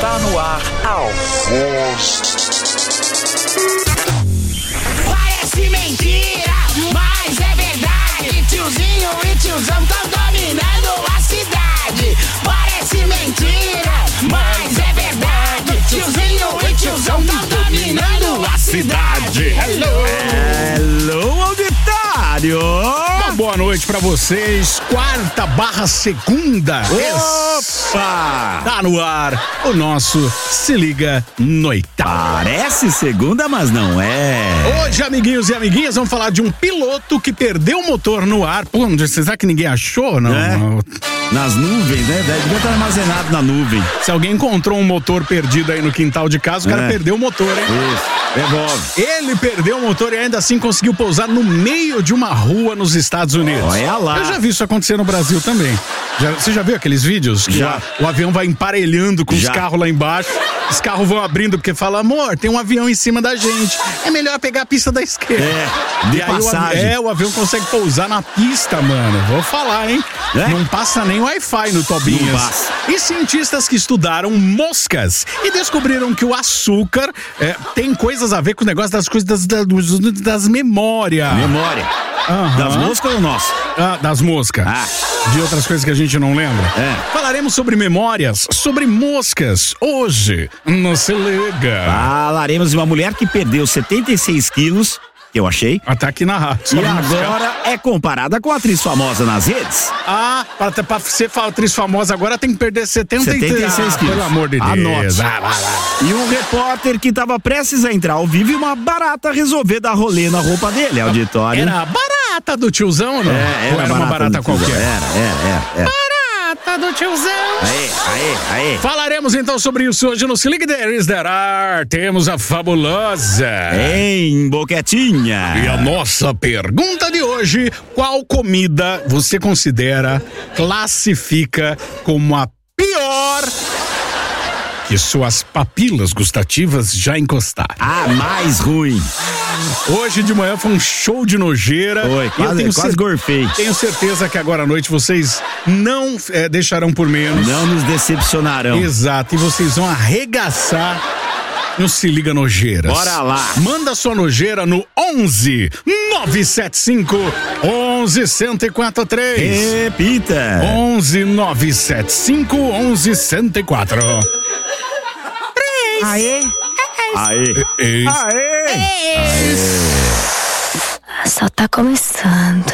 Está no ar a voz. Parece mentira, mas é verdade. Tiozinho e tiozão tão dominando a cidade. Parece mentira, mas é verdade. Tiozinho e tiozão tão dominando a cidade. Hello, auditário! Uma boa noite pra vocês. Quarta/segunda. Opa! Tá no ar o nosso Se Liga Noitão. Parece segunda, mas não é. Hoje, amiguinhos e amiguinhas, vamos falar de um piloto que perdeu o motor no ar. Pô, será que ninguém achou? Não. É. Nas nuvens, né? Devia estar armazenado na nuvem. Se alguém encontrou um motor perdido aí no quintal de casa, o cara perdeu o motor, hein? Isso. Devolve. Ele perdeu o motor e ainda assim conseguiu pousar no meio de uma rua nos Estados Unidos. Olha lá. Eu já vi isso acontecer no Brasil também. Você já viu aqueles vídeos? Que Já. o avião vai emparelhando com os Já. carros lá embaixo. Os carros vão abrindo porque fala, amor, tem um avião em cima da gente. É melhor pegar a pista da esquerda. De E aí passagem. o avião consegue pousar na pista, mano. Vou falar, hein? É? Não passa nem Wi-Fi no Não Tobinhas. passa. E cientistas que estudaram moscas e descobriram que o açúcar tem coisas a ver com o negócio das coisas das memórias. Memória. Aham. Das moscas ou nossa? Das moscas. De outras coisas que a gente não lembra. Falaremos sobre memórias, sobre moscas, hoje, no Se Liga. Falaremos de uma mulher que perdeu 76 quilos, que eu achei. Tá aqui na rádio. E Só vamos buscar. agora é comparada com a atriz famosa nas redes. Pra ser atriz famosa agora tem que perder 76 quilos. Pelo amor de Deus. Anote. Vai. E um repórter que estava prestes a entrar ao vivo e uma barata resolver dar rolê na roupa dele, auditório. Era a barata do tiozão ou não? Ou era uma barata do tiozão. qualquer? Era. Barata do tiozão. Aê. Falaremos então sobre isso hoje no Se Liga There Is There Are. Temos a fabulosa. Em Boquetinha. E a nossa pergunta de hoje: qual comida você classifica como a pior que suas papilas gustativas já encostaram? A mais ruim. Hoje de manhã foi um show de nojeira. Foi, quase gorfei. Tenho certeza que agora à noite vocês não deixarão por menos. Não nos decepcionarão. Exato, e vocês vão arregaçar no Se Liga Nojeiras. Bora lá. Manda sua nojeira no 11 975 11 1043. Repita. 11 975 11 1004. Aê. Só tá começando.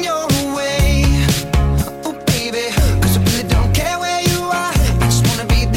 Baby, 'cause I really don't care where you are. I just wanna be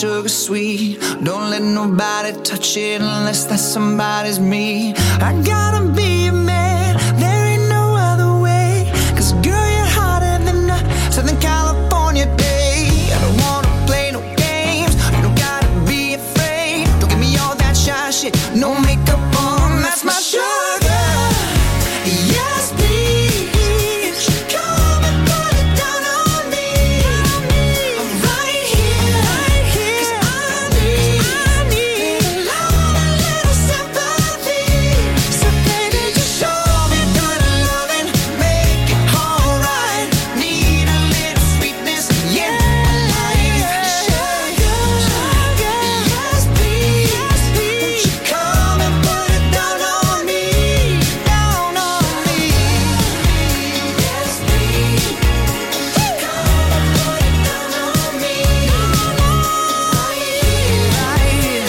sugar sweet. Don't let nobody touch it unless that somebody's me. I gotta be a man, there ain't no other way. 'Cause girl, you're hotter than a Southern California day. I don't wanna play no games, you don't gotta be afraid. Don't give me all that shy shit, no makeup on, that's my sugar. Yes, please, come and put it down on me. I'm right here, 'cause I need a little sympathy. So baby, just show me good loving, make it alright. Need a little sweetness in my life. Sugar, yes please, won't you come and put it down on me, down on me. Yes please, come and put it down on me. I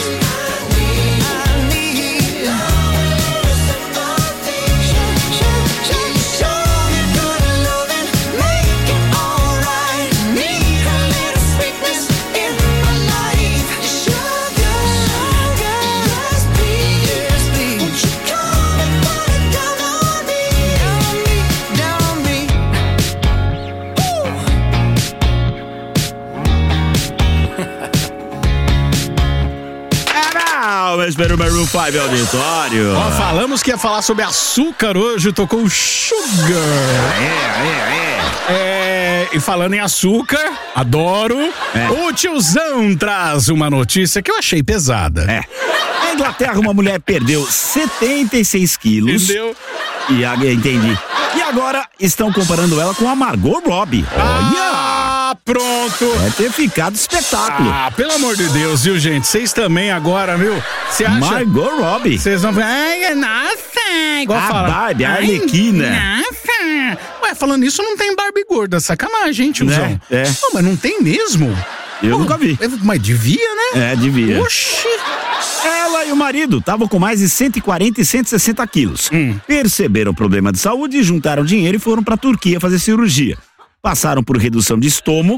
need a little sympathy. Show me good loving, make it alright. Need a little sweetness in my life. Sugar, yes please, won't you come and put it down on me, down on me. Palmas para o Maroon 5 auditório. Ó, falamos que ia falar sobre açúcar hoje, tocou o Sugar. E falando em açúcar, adoro. O tiozão traz uma notícia que eu achei pesada. Na Inglaterra, uma mulher perdeu 76 quilos. Entendeu? Entendi. E agora estão comparando ela com a Margot Robbie. Olha! Pronto. Vai ter ficado espetáculo. Pelo amor de Deus, viu, gente? Vocês também agora, viu? Você acha? Margot Robbie. Vocês vão falar, nossa, igual A fala. Barbie, a Arlequina. Nossa. Ué, falando isso, não tem Barbie gorda, sacanagem, hein, tiozão? É. Não, mas não tem mesmo? Eu nunca vi. Mas devia, né? Devia. Oxi. Ela e o marido estavam com mais de 140 e 160 quilos. Perceberam o problema de saúde, juntaram dinheiro e foram pra Turquia fazer cirurgia. Passaram por redução de estômago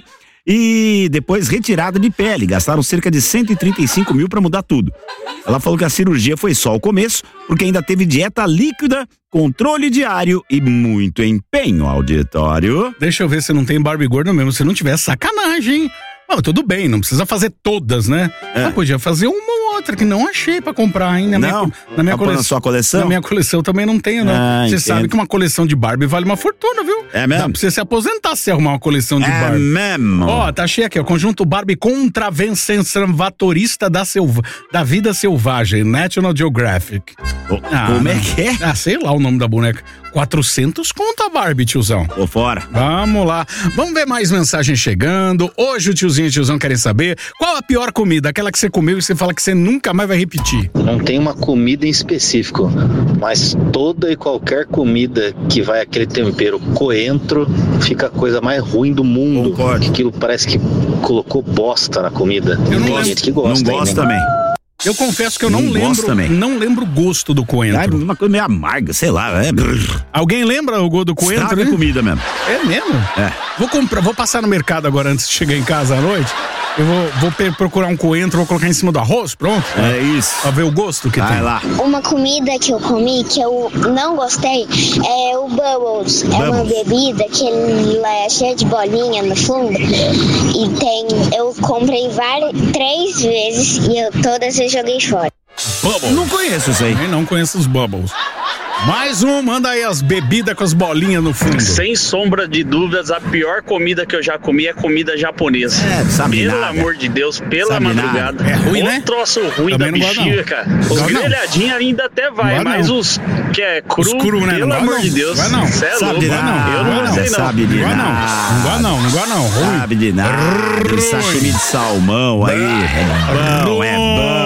e depois retirada de pele. Gastaram cerca de 135 mil pra mudar tudo. Ela falou que a cirurgia foi só o começo, porque ainda teve dieta líquida, controle diário e muito empenho, auditório. Deixa eu ver se não tem Barbie gorda mesmo. Se não tiver, sacanagem, hein? Não, tudo bem, não precisa fazer todas, né? Eu podia fazer uma ou outra que não achei pra comprar ainda. Não? Na minha Tá na sua coleção? Na minha coleção também não tenho, não. Você entendo. sabe que uma coleção de Barbie vale uma fortuna, viu? É mesmo? Dá pra você se aposentar se arrumar uma coleção de Barbie. Mesmo? Ó, tá cheio aqui, ó. Conjunto Barbie contravenvatorista da vida selvagem, National Geographic. Como é que é? Sei lá o nome da boneca. 400 conto a Barbie, tiozão. Tô fora. Vamos lá. Vamos ver mais mensagens chegando. Hoje o tiozinho e o tiozão querem saber qual a pior comida, aquela que você comeu e você fala que você nunca mais vai repetir. Não tem uma comida em específico, mas toda e qualquer comida que vai aquele tempero coentro fica a coisa mais ruim do mundo. Concordo. Aquilo parece que colocou bosta na comida. Eu não Tem lembro. gente que gosta. Não gosto também. Eu confesso que eu Não não gosto também. lembro o gosto do coentro. Uma coisa meio amarga, sei lá. Alguém lembra o gosto do coentro? Estraga a Né? comida mesmo. É mesmo? É. Vou passar no mercado agora antes de chegar em casa à noite. Eu vou procurar um coentro, vou colocar em cima do arroz, pronto. É isso. Pra ver o gosto que Vai tem. lá. Uma comida que eu comi que eu não gostei é o Bubbles. É uma bebida que ela é cheia de bolinha no fundo e eu comprei 3 vezes e todas eu joguei fora. Bubbles. Não conheço isso aí. Eu não conheço os Bubbles. Mais um, manda aí as bebidas com as bolinhas no fundo. Sem sombra de dúvidas, a pior comida que eu já comi é comida japonesa. Sabe Pelo nada. amor de Deus, pela Sabe madrugada. nada. É ruim, né? Troço ruim Também da não gosto, bexiga, não. cara. Não Os gosto, não. grelhadinhos ainda até vai, Não gosto, mas não. os que é cru, Os cru, né? pelo Não amor gosto, de não. Deus. Vai, não. Cê é Sabe louco, de vai, nada. não. Eu não gostei, não. Sabe de Não gosto, não. nada. Não gosto, não. Não gosto, não. Ruim. Sabe de nada. Ruim. Sashimi de salmão aí. É bom, é bom.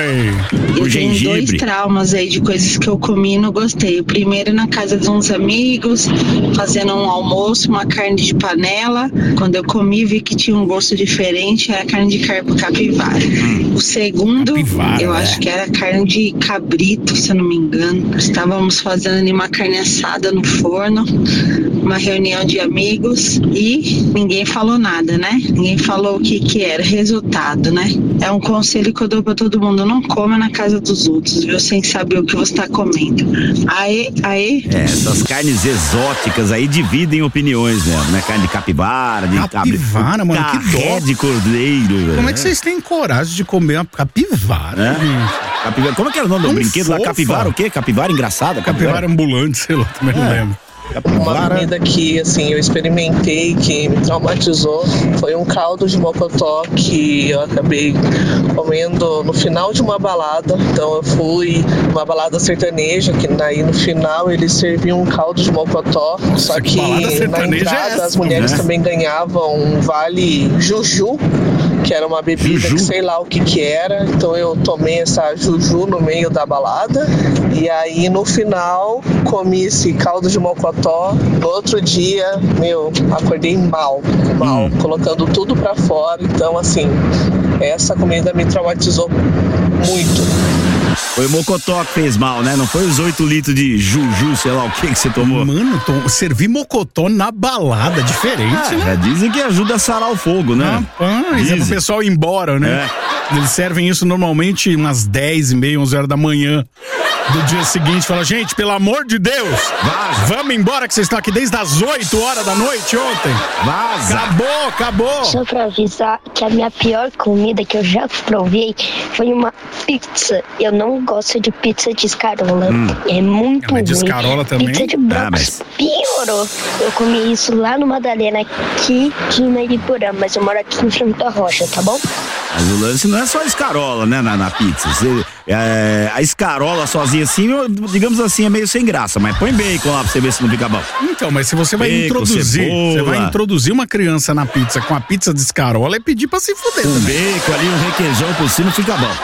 Oi. O Eu tenho dois gengibre. traumas aí de coisas que eu comi e não gostei. O primeiro na casa de uns amigos, fazendo um almoço, uma carne de panela. Quando eu comi, vi que tinha um gosto diferente, era carne de capivara. O segundo, Capivara, eu né? acho que era carne de cabrito, se eu não me engano. Estávamos fazendo ali uma carne assada no forno, uma reunião de amigos e ninguém falou nada, né? Ninguém falou o que era, resultado, né? É um conselho que eu dou pra todo mundo, não coma na casa dos outros, viu? Sem saber o que você tá comendo. Aí. Essas carnes exóticas aí dividem opiniões mesmo, né? Carne de capivara, de Capivara, mano, que carré dó. de cordeiro. Como é que vocês têm coragem de comer uma capivara? gente? Capivara. Como é que era o nome do Tão brinquedo lá? fofa. Capivara o quê? Capivara engraçada? Capivara ambulante, sei lá, também não lembro. Uma comida que, assim, eu experimentei, que me traumatizou, foi um caldo de mocotó que eu acabei comendo no final de uma balada. Então eu fui numa balada sertaneja, que daí no final eles serviam um caldo de mocotó. Só que balada na sertaneja é entrada essa, as mulheres né? também ganhavam um vale juju, que era uma bebida Juju? que sei lá o que era. Então eu tomei essa juju no meio da balada. E aí no final comi esse caldo de mocotó. No outro dia, acordei mal, colocando tudo pra fora. Então assim, essa comida me traumatizou muito. Foi o mocotó que fez mal, né? Não foi os 8 litros de juju, sei lá o que você tomou. Mano, servir mocotó na balada, diferente, né? Já dizem que ajuda a sarar o fogo, né? Rapaz, é pro pessoal ir embora, né? Eles servem isso normalmente umas 10h30, 11 horas da manhã do dia seguinte. Fala, gente, pelo amor de Deus, vamos embora que vocês estão aqui desde as 8 horas da noite ontem. Vaza. Acabou. Só pra avisar que a minha pior comida que eu já provei foi uma pizza. Eu não gosto de pizza de escarola. É muito ruim. Mas de escarola também? Pizza de brócolis piorou. Eu comi isso lá no Madalena, aqui de Maripurã, mas eu moro aqui em frente à Rocha, tá bom? Mas o lance não é só escarola, né, na pizza. A escarola sozinha assim, digamos assim, é meio sem graça, mas põe bacon lá pra você ver se não fica bom. Então, mas se você vai introduzir uma criança na pizza com a pizza de escarola, é pedir pra se fuder. Um bacon ali, um requeijão por cima, fica bom.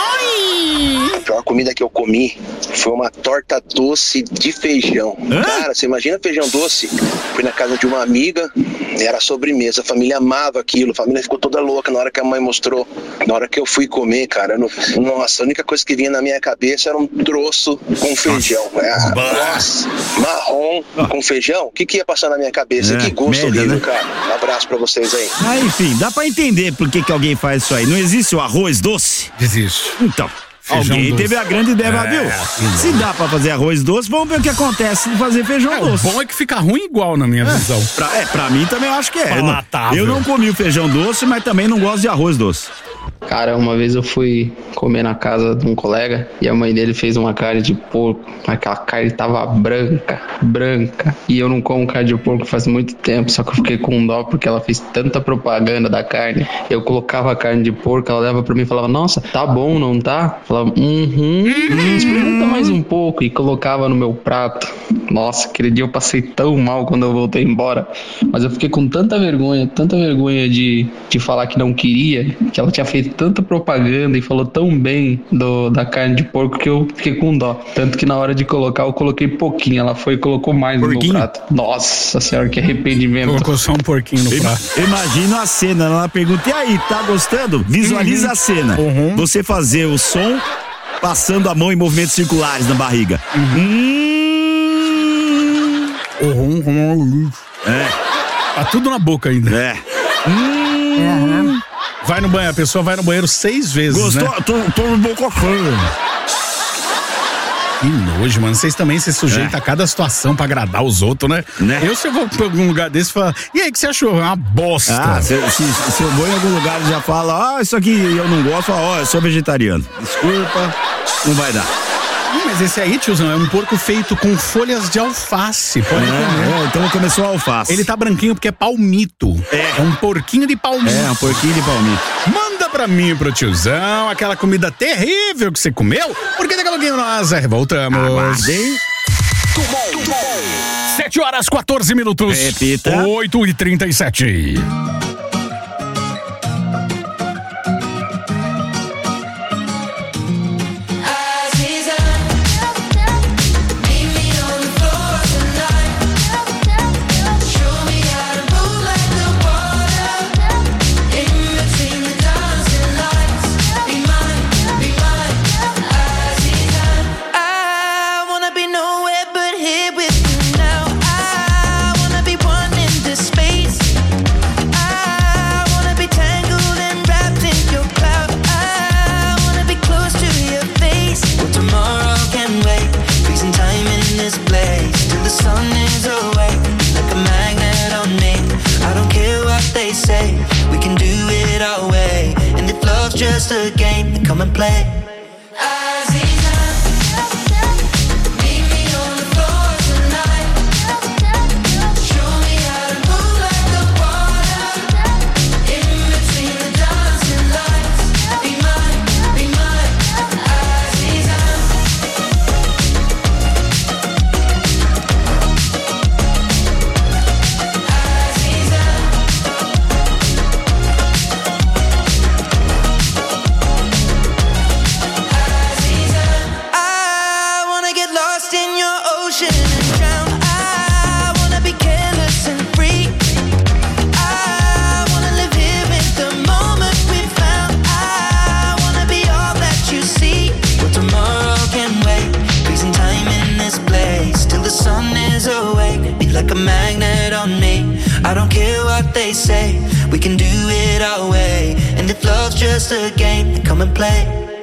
A pior comida que eu comi foi uma torta doce de feijão. Cara, você imagina feijão doce? Fui na casa de uma amiga, era sobremesa, a família amava aquilo, a família ficou toda louca na hora que a mãe mostrou. Na hora que eu fui comer, cara, nossa, a única coisa que vinha na minha cabeça era um troço com feijão. Nossa, marrom com feijão? O que ia passar na minha cabeça? Que gosto merda, horrível, né? cara. Um abraço pra vocês aí. Enfim, dá pra entender por que alguém faz isso aí. Não existe o arroz doce? Existe. Então, Feijão alguém doce. teve a grande ideia, viu? Se dá pra fazer arroz doce, vamos ver o que acontece de fazer feijão doce. O bom é que fica ruim igual na minha visão. Pra mim também eu acho que é. Palatável. Eu não comi o feijão doce, mas também não gosto de arroz doce. Cara, uma vez eu fui comer na casa de um colega e a mãe dele fez uma carne de porco. Aquela carne tava branca. E eu não como carne de porco faz muito tempo, só que eu fiquei com dó porque ela fez tanta propaganda da carne. Eu colocava a carne de porco, ela olhava pra mim e falava, nossa, tá bom, não tá? Falava, experimenta mais um pouco, e colocava no meu prato. Nossa, aquele dia eu passei tão mal quando eu voltei embora. Mas eu fiquei com tanta vergonha de falar que não queria, que ela tinha feito tanta propaganda e falou tão bem da carne de porco que eu fiquei com dó. Tanto que na hora de colocar, eu coloquei pouquinho. Ela foi e colocou mais no meu prato. Nossa senhora, que arrependimento. Colocou só um porquinho no prato. Imagina a cena, ela pergunta, e aí, tá gostando? Visualiza a cena. Você fazer o som passando a mão em movimentos circulares na barriga. Tá tudo na boca ainda. Vai no banheiro, a pessoa vai no banheiro 6 vezes. Gostou? Né? Tô no boca fã. Que nojo, mano. Vocês também se sujeitam a cada situação pra agradar os outros, né? Se eu vou pra algum lugar desse e falar, e aí, o que você achou? Uma bosta. Se eu vou em algum lugar e já fala, isso aqui eu não gosto, fala, eu sou vegetariano. Desculpa, não vai dar. Mas esse aí, tiozão, é um porco feito com folhas de alface. Pode comer. Então começou a alface. Ele tá branquinho porque é palmito. É um porquinho de palmito. Um porquinho de palmito. Manda pra mim, pro tiozão, aquela comida terrível que você comeu, porque daqui a pouquinho nós voltamos. Aguardem. 7h14. Repita. 8h37. come and play. Like a magnet on me. I don't care what they say, we can do it our way. And if love's just a game, then come and play.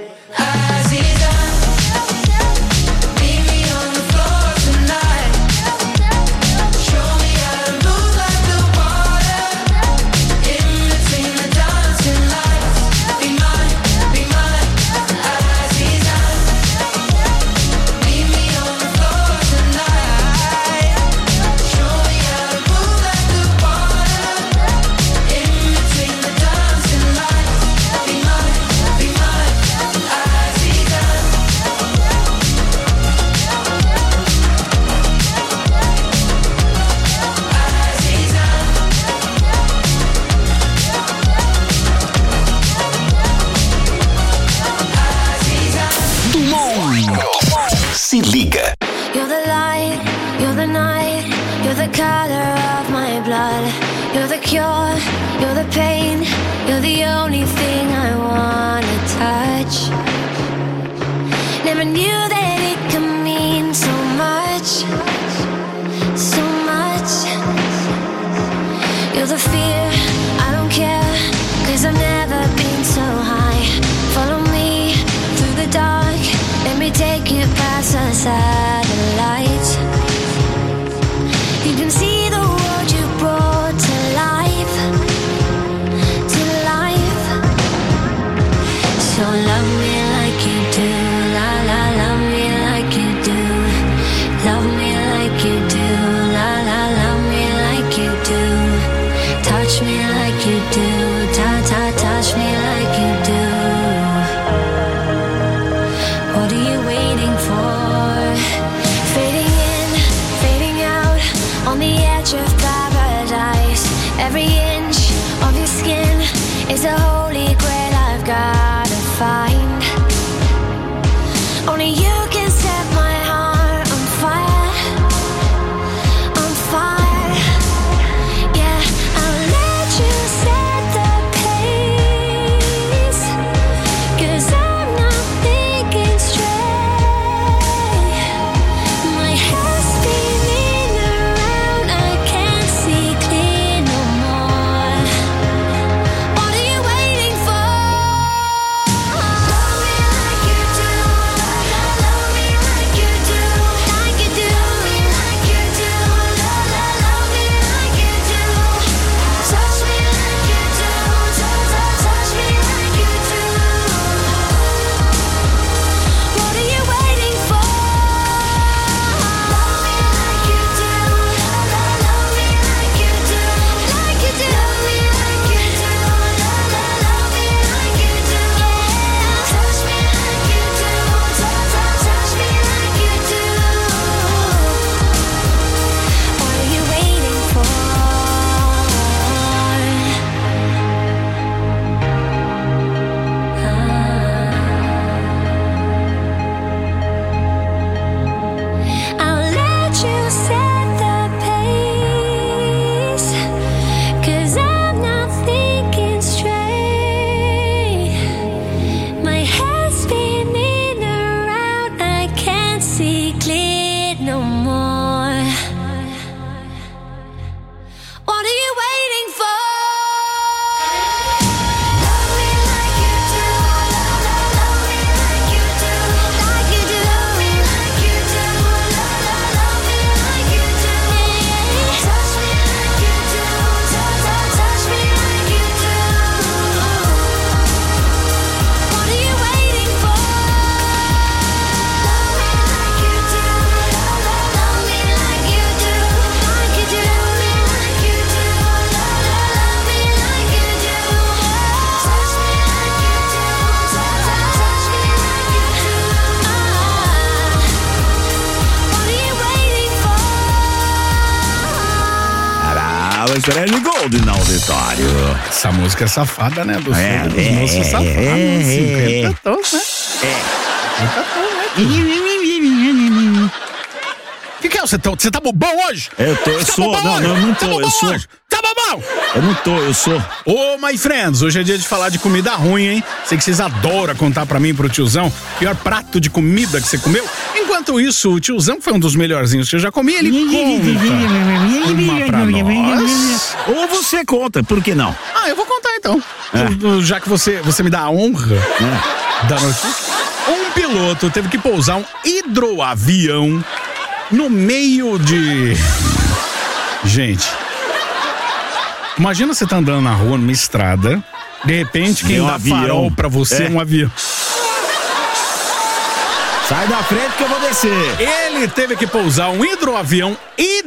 Se liga. You're the light, you're the night, you're the color of my blood. You're the cure, you're the pain, you're the only thing I wanna touch. Never knew that it could mean so much, so much. You're the fear, I don't care, 'cause I've never been so high. Follow me through the dark, let me take you past the satellites. You can see the world you brought to life, to life. So love me like you do, la la, love me like tocava Estrela Gold no auditório. Essa música é safada, né? Dos moços safados. 50 tons, né? 50 tons, né? O que é? Você tá bobão hoje? Eu sou. Não, não tô, eu sou. Tá bobão? Eu não tô, eu sou. Ô, my friends, hoje é dia de falar de comida ruim, hein? Sei que vocês adoram contar pra mim e pro tiozão pior prato de comida que você comeu. Enquanto isso, o tiozão foi um dos melhorzinhos que eu já comi, ele conta uma pra nós. Ou você conta, por que não? Ah, eu vou contar então. Já que você me dá a honra da notícia. Um piloto teve que pousar um hidroavião no meio de... Gente, imagina você tá andando na rua, numa estrada, de repente quem dá farol pra você é um avião. Sai da frente que eu vou descer. Ele teve que pousar um hidroavião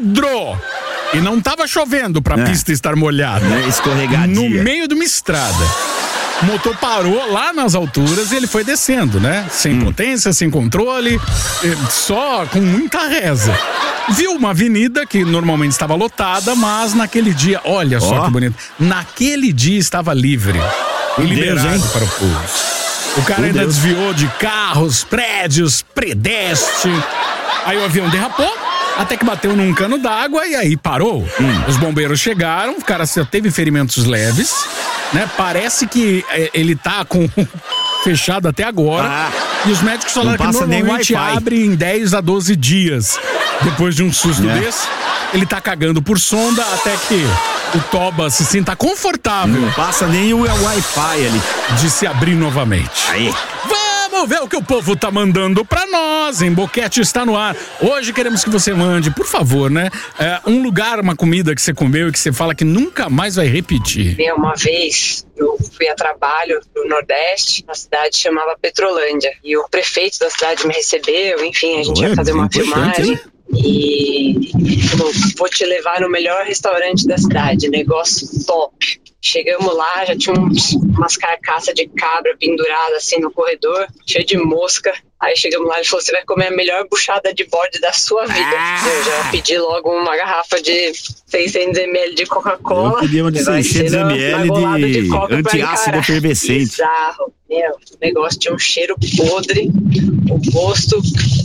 e não tava chovendo pra pista estar molhada. Escorregadia. No meio de uma estrada. O motor parou lá nas alturas e ele foi descendo, né? Sem potência, sem controle, só com muita reza. Viu uma avenida que normalmente estava lotada, mas naquele dia, olha só que bonito, naquele dia estava livre e liberado para o pouso. O cara ainda desviou de carros, prédios, pedestre. Aí o avião derrapou, até que bateu num cano d'água e aí parou. Os bombeiros chegaram, o cara só teve ferimentos leves, né? Parece que ele tá com fechado até agora. E os médicos falaram que normalmente abre em 10 a 12 dias. Depois de um susto desse, ele tá cagando por sonda até que o toba se sinta confortável. Não passa nem o Wi-Fi ali. De se abrir novamente. Aí. Vamos ver o que o povo tá mandando pra nós, hein? Boquete está no ar. Hoje queremos que você mande, por favor, né? Um lugar, uma comida que você comeu e que você fala que nunca mais vai repetir. Uma vez eu fui a trabalho no Nordeste, uma cidade chamava Petrolândia. E o prefeito da cidade me recebeu, enfim, a gente ia fazer uma filmagem. E falou, vou te levar no melhor restaurante da cidade, negócio top. Chegamos lá, já tinha umas carcaças de cabra penduradas assim no corredor, cheio de mosca. Aí chegamos lá e ele falou, você vai comer a melhor buchada de bode da sua vida. Eu já pedi logo uma garrafa de 600 ml de Coca-Cola. Eu pedi uma de 600 ml de antiácido efervescente. Bizarro. O negócio tinha um cheiro podre, o gosto,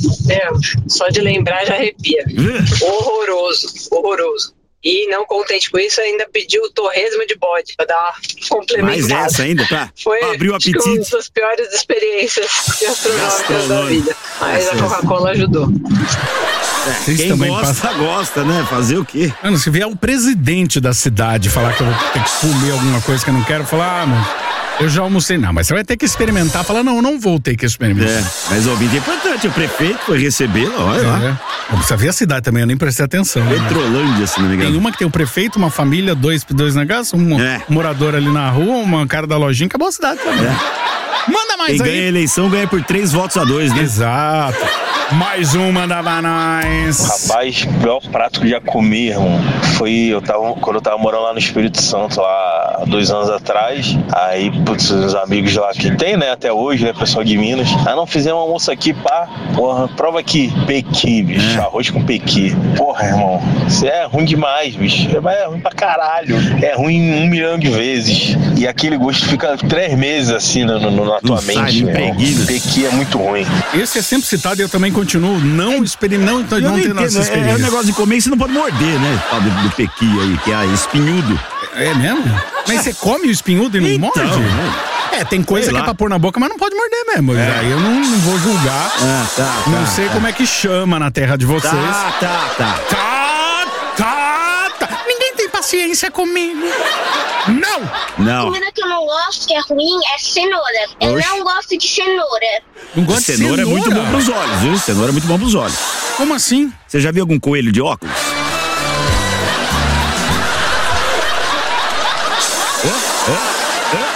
só de lembrar já arrepia. Horroroso. E não contente com isso, ainda pediu o torresmo de bode pra dar uma complementada. Mais essa ainda, tá? Foi abriu o apetite. Uma das piores experiências gastronômicas da vida. Mas a Coca-Cola ajudou. Quem gosta, né? Fazer o quê? Mano, se vier o presidente da cidade falar que eu vou ter que comer alguma coisa que eu não quero, falar, mano, eu já almocei. Não, mas você vai ter que experimentar. Falar, não, eu não vou ter que experimentar. Mas o vídeo é importante. O prefeito foi recebê-lo, olha lá. Precisa ver a cidade também, eu nem prestei atenção. Petrolândia, se não me engano. Tem uma que tem o prefeito, uma família, dois negócios, um morador ali na rua, uma cara da lojinha, acabou a cidade também. Manda mais. Quem aí. ganha a eleição ganha por 3 votos a 2, né? Exato. Mais uma da Banais. Rapaz, o pior prato que eu já comi, irmão, foi quando eu tava morando lá no Espírito Santo, lá há 2 anos atrás. Aí, putz, os amigos lá que tem, né, até hoje, né, pessoal de Minas. Aí não fizemos um almoço aqui, pá, porra, prova aqui, pequi, bicho, arroz com pequi. Porra, irmão, isso é ruim demais, bicho. É ruim pra caralho. É ruim 1 milhão de vezes. E aquele gosto fica 3 meses assim na tua mente, meu. Pequi é muito ruim. Esse é sempre citado e eu também continuo não experimentando, não tendo essa experiência. É um negócio de comer e você não pode morder, né? Do pequi aí, que é espinhudo. É mesmo? Mas você come o espinhudo e não morde? Tem coisa que é pra pôr na boca, mas não pode morder mesmo. Aí eu não vou julgar. Não sei como é que chama na terra de vocês. Ninguém tem paciência comigo. Não. Comida que eu não gosto, que é ruim, é cenoura. Eu não gosto de cenoura. Não gosto de cenoura? É muito bom pros olhos, viu? Cenoura é muito bom pros olhos. Como assim? Você já viu algum coelho de óculos?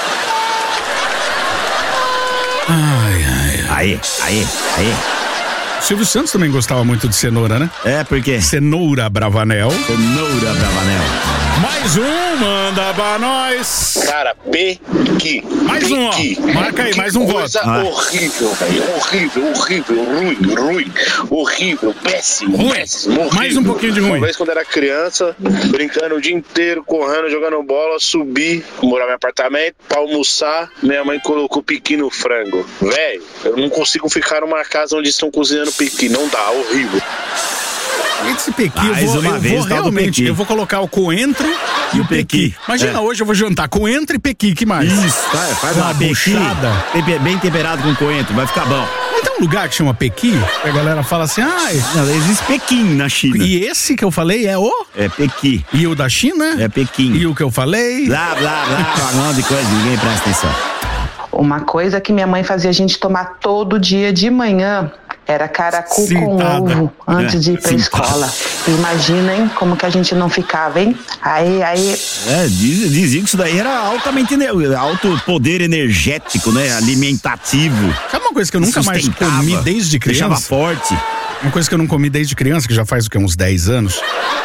Ai. Aí. Silvio Santos também gostava muito de cenoura, né? É, por quê? Cenoura Bravanel. Cenoura Bravanel. Mais um, manda pra nós. Cara, Pequi. Mais um, ó. Marca aí, mais um voto. Coisa horrível, velho. Horrível, ruim. Horrível, péssimo. Horrível. Mais um pouquinho de ruim. Uma vez quando era criança, brincando o dia inteiro, correndo, jogando bola, subi, morar no apartamento, pra almoçar, minha mãe colocou piqui no frango. Velho, eu não consigo ficar numa casa onde estão cozinhando piqui. Não dá, horrível. Esse pequi, eu vou colocar o coentro e o pequi. Imagina, hoje eu vou jantar coentro e pequi, que mais? Isso, faz uma buchada. Bem temperado com coentro, vai ficar bom. Não tem um lugar que chama Pequi? A galera fala assim, não, existe Pequim na China. E esse que eu falei é o? É Pequi. E o da China? É Pequim. E o que eu falei? Blá, um monte de coisa, ninguém presta atenção. Uma coisa que minha mãe fazia a gente tomar todo dia de manhã era caracu com ovo antes de ir pra escola. Imaginem como que a gente não ficava, hein? Aí. Diziam que isso daí era alto poder energético, né? Alimentativo. Sabe uma coisa que eu nunca mais comi desde criança? Deixava forte. Uma coisa que eu não comi desde criança, que já faz o quê? Uns 10 anos.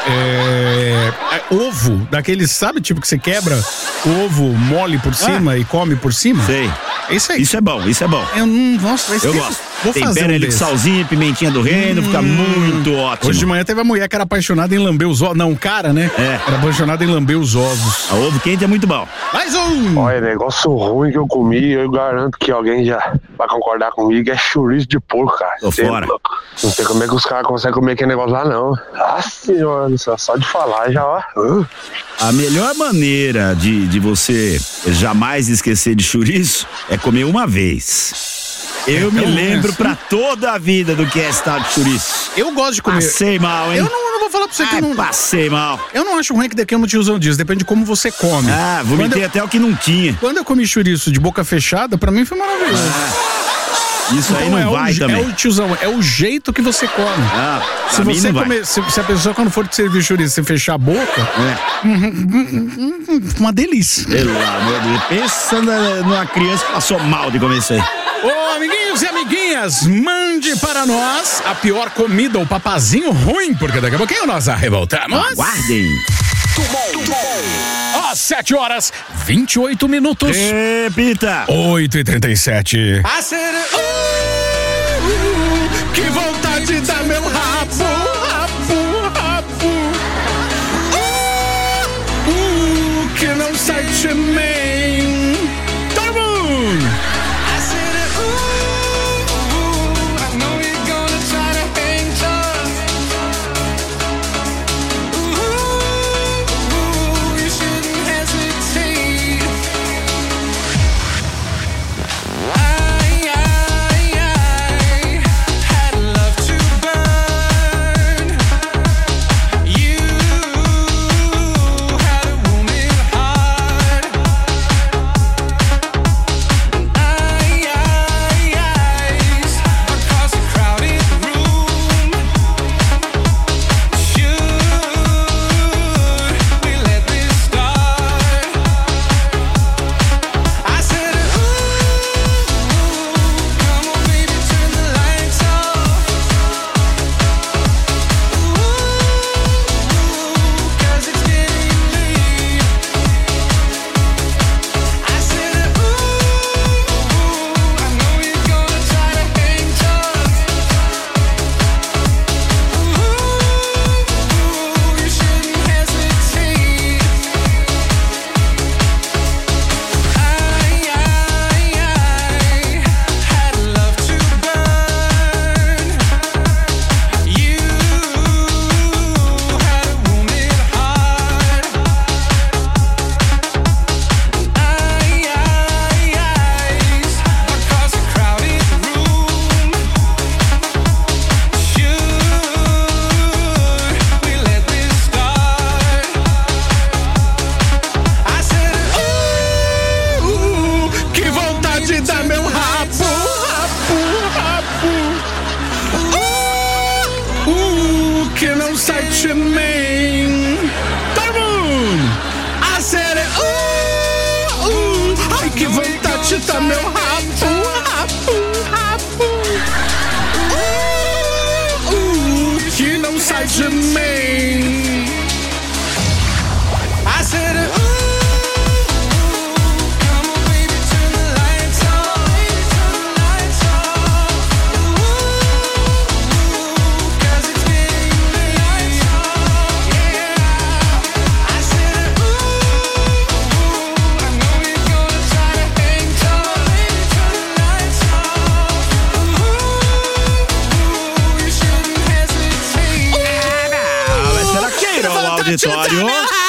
Ovo, daqueles, sabe, tipo que você quebra o ovo mole por cima e come por cima? Sei. Isso aí. Isso é bom. Nossa, eu gosto. Vou fazer Tempera ele com salzinho e pimentinha do reino, fica muito ótimo. Hoje de manhã teve a mulher que era apaixonada em lamber os ovos. Não, o cara, né? Era apaixonada em lamber os ovos. O ovo quente é muito bom. Mais um! Olha, negócio ruim que eu comi, eu garanto que alguém já vai concordar comigo, é chouriço de porco, cara. Tô fora. Não sei como é que os caras conseguem comer aquele negócio lá, não. Senhora, só de falar já, ó. A melhor maneira de você jamais esquecer de chouriço é comer uma vez. Eu me lembro pra toda a vida do que é esse tal de chouriço. Eu gosto de comer. Passei mal, hein? Eu não vou falar pra você que eu não... Passei mal. Eu não acho ruim que daqui a um tiozão diz, depende de como você come. Vomitei até o que não tinha. Quando eu comi chouriço de boca fechada, pra mim foi maravilhoso. Isso então aí não vai também. É o tiozão, é o jeito que você come. Se você comer, se a pessoa quando for te servir chouriço, você fechar a boca, uma delícia. Pelo amor de Deus, pensa numa criança que passou mal de comer isso aí. Ô, amiguinhos e amiguinhas, mande para nós a pior comida, o papazinho ruim, porque daqui a pouquinho nós revoltamos. Aguardem. 7h28. Repita. 8h37. Que vontade de dar meu rabo. Que não sai de mim. Todo mundo. chuta meu rabo, rabo, rabo. inside me. I said, auditório.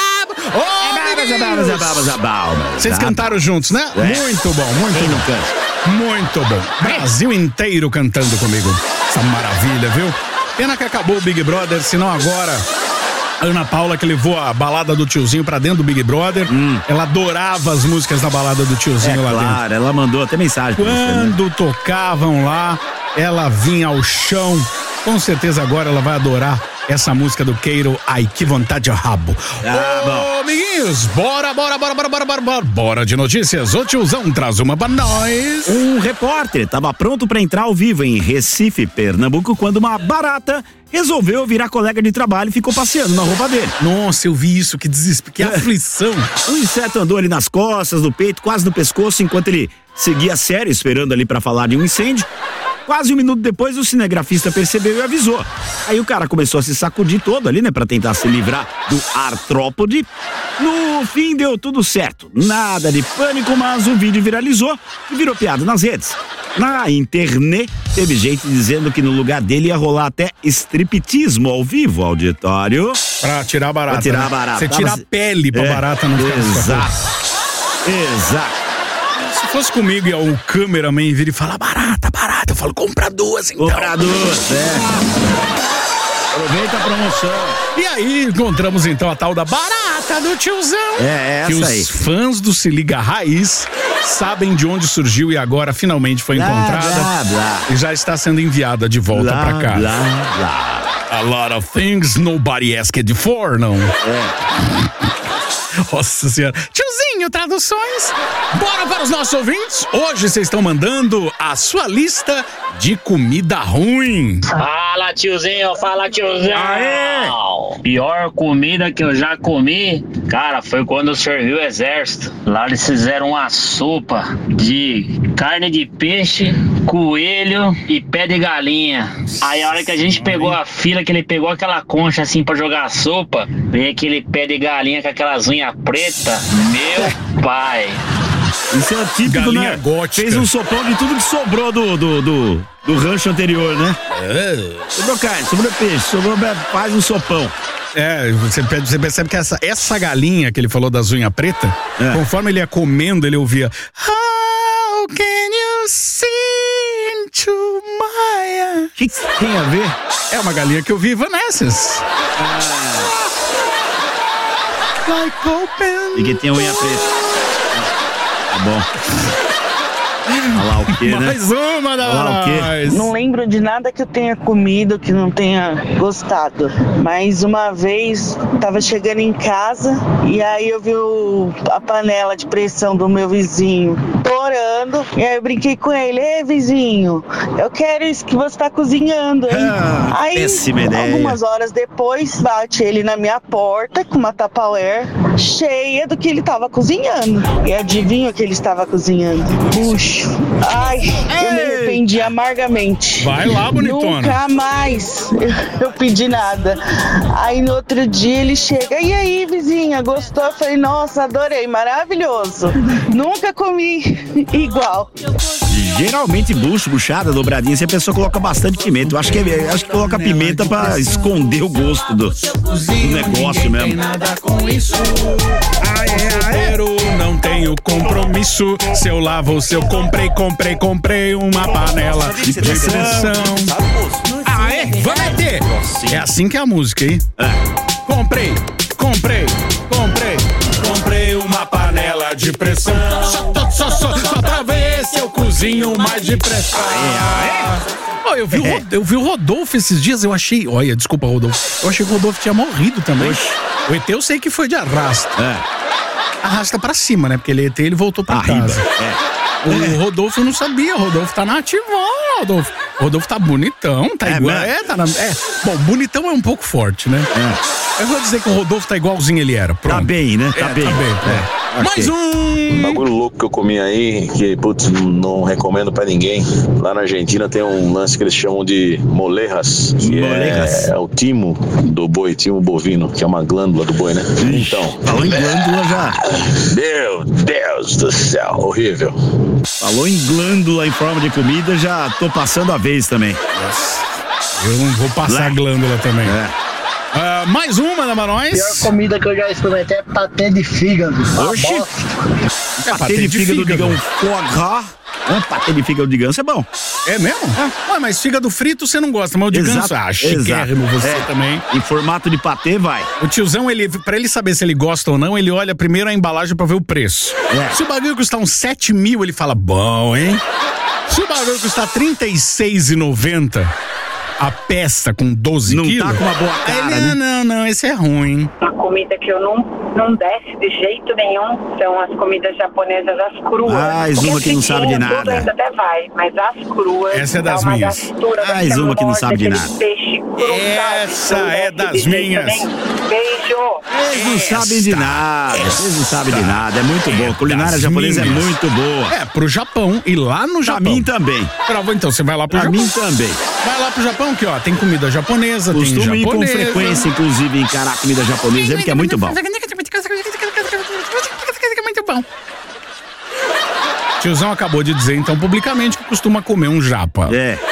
Vocês cantaram juntos, né? Muito bom, muito bom. Muito bom. Brasil inteiro cantando comigo. Essa maravilha, viu? Pena que acabou o Big Brother, senão agora a Ana Paula, que levou a balada do tiozinho pra dentro do Big Brother, ela adorava as músicas da balada do tiozinho lá dentro. Claro, ela mandou até mensagem pra você, né? Quando tocavam lá, ela vinha ao chão. Com certeza agora ela vai adorar essa música do Queiro. Ai, que vontade de rabo. Ô, amiguinhos, bora de notícias. O tiozão traz uma pra nós. Um repórter estava pronto para entrar ao vivo em Recife, Pernambuco, quando uma barata resolveu virar colega de trabalho e ficou passeando na roupa dele. Nossa, eu vi isso, que desespero, que aflição. O inseto andou ali nas costas, no peito, quase no pescoço, enquanto ele seguia sério, esperando ali para falar de um incêndio. Quase um minuto depois, o cinegrafista percebeu e avisou. Aí o cara começou a se sacudir todo ali, né, pra tentar se livrar do artrópode. No fim, deu tudo certo. Nada de pânico, mas o vídeo viralizou e virou piada nas redes. Na internet, teve gente dizendo que no lugar dele ia rolar até striptismo ao vivo, auditório. Pra tirar a barata. Pra tirar a barata. Você tira a pele pra barata não ficar. Exato. Se fosse comigo e o cameraman vir e falar barata, eu falo, compra duas então. Compra duas, Aproveita a promoção. E aí, encontramos então a tal da barata do tiozão. É, que essa os aí. fãs do Se Liga Raiz sabem de onde surgiu e agora finalmente foi encontrada. E já está sendo enviada de volta pra cá. A lot of things nobody asked for, não? Nossa senhora. Tiozinho, traduções. Bora para os nossos ouvintes. Hoje vocês estão mandando a sua lista de comida ruim. Fala, tiozinho, fala, tiozinho. Aê! Pior comida que eu já comi, cara, foi quando eu servi o exército. Lá eles fizeram uma sopa de carne de peixe, coelho e pé de galinha. Aí a hora que a gente pegou a fila, que ele pegou aquela concha assim pra jogar a sopa, veio aquele pé de galinha com aquelas unhas pretas. Meu pai. Isso é típico, galinha né? gótica. Fez um sopão de tudo que sobrou do rancho anterior, né? Sobrou carne, sobrou peixe, faz um sopão. Você percebe que essa galinha que ele falou das unhas pretas, conforme ele ia comendo, ele ouvia How can you see into my... O que tem a ver? É uma galinha que eu vi Evanescence. Like open. E que tem unha preta. Tá bom. Olha lá o quê, né? Mais uma da Olha lá o quê? Não lembro de nada que eu tenha comido que não tenha gostado. Mas uma vez tava chegando em casa e aí eu vi a panela de pressão do meu vizinho torando. E aí eu brinquei com ele: ei, vizinho, eu quero isso que você tá cozinhando, hein? Aí, péssima ideia. algumas horas depois, bate ele na minha porta com uma Tupperware cheia do que ele tava cozinhando. E adivinha o que ele estava cozinhando? Bucho. Ai, eu me arrependi amargamente. Vai lá, bonitona. Nunca mais eu pedi nada. Aí no outro dia ele chega: e aí, vizinha, gostou? Eu falei: nossa, adorei, maravilhoso. Nunca comi igual. Geralmente buchada, dobradinha, se a pessoa coloca bastante pimenta. Eu acho que coloca pimenta pra esconder o gosto do negócio mesmo. Não tenho compromisso. Se eu lavo, se eu comprei uma panela de pressão. Vai meter. É assim que é a música, hein? Comprei uma panela de pressão. Só pra ver se eu cozinho mais depressa. Eu vi o Rodolfo esses dias, eu achei... Olha, desculpa, Rodolfo. Eu achei que o Rodolfo tinha morrido também. O ET eu sei que foi de arrasta. Arrasta pra cima, né? Porque ele ET, ele voltou pra casa. O Rodolfo eu não sabia. O Rodolfo tá na ativa, Rodolfo. O Rodolfo tá bonitão, tá igual. Bom, bonitão é um pouco forte, né? Eu vou dizer que o Rodolfo tá igualzinho ele era. Pronto. Tá bem, né? Tá bem. Mais um bagulho louco que eu comi aí, que, putz, não recomendo pra ninguém. Lá na Argentina tem um lance que eles chamam de molerras, que é o timo do boi, timo bovino, que é uma glândula do boi, né? Então. Falou em glândula já. Meu Deus do céu, horrível. Falou em glândula em forma de comida, já tô passando a vez também. Eu não vou passar a glândula também. Mais uma, né, Marões? Pior comida que eu já experimentei é patê de fígado. Oxi! Patê de fígado, digamos, foie gras. Patê de fígado de ganso é bom. É mesmo? Ué, mas fígado frito você não gosta, mas o de ganso, chiquérrimo você também. Em formato de patê, vai. O tiozão, pra ele saber se ele gosta ou não, ele olha primeiro a embalagem pra ver o preço. Se o bagulho custar uns 7 mil, ele fala, bom, hein? Se o bagulho custar R$36,90, a peça com 12 quilos... Não tá com uma boa cara, Não, esse é ruim. Uma comida que eu não desce de jeito nenhum são as comidas japonesas, as cruas. Mais uma que não sabe de nada. Tudo ainda até vai, mas as cruas... Essa é das minhas. Mais uma que não sabe de nada. Peixe cru, essa é das minhas. Beijo. Vocês não sabem de nada. Vocês não sabem de nada. É muito bom. Culinária japonesa é muito boa. Pro Japão e lá no Japão. Pra mim também. Bravo, então você vai lá pro Japão. Pra mim também. Vai lá pro Japão que, ó, tem comida japonesa, Costumo tem japonesa. ir com frequência, inclusive, encarar a comida japonesa, porque é muito bom. Muito bom. Tiozão acabou de dizer, então, publicamente, que costuma comer um japa.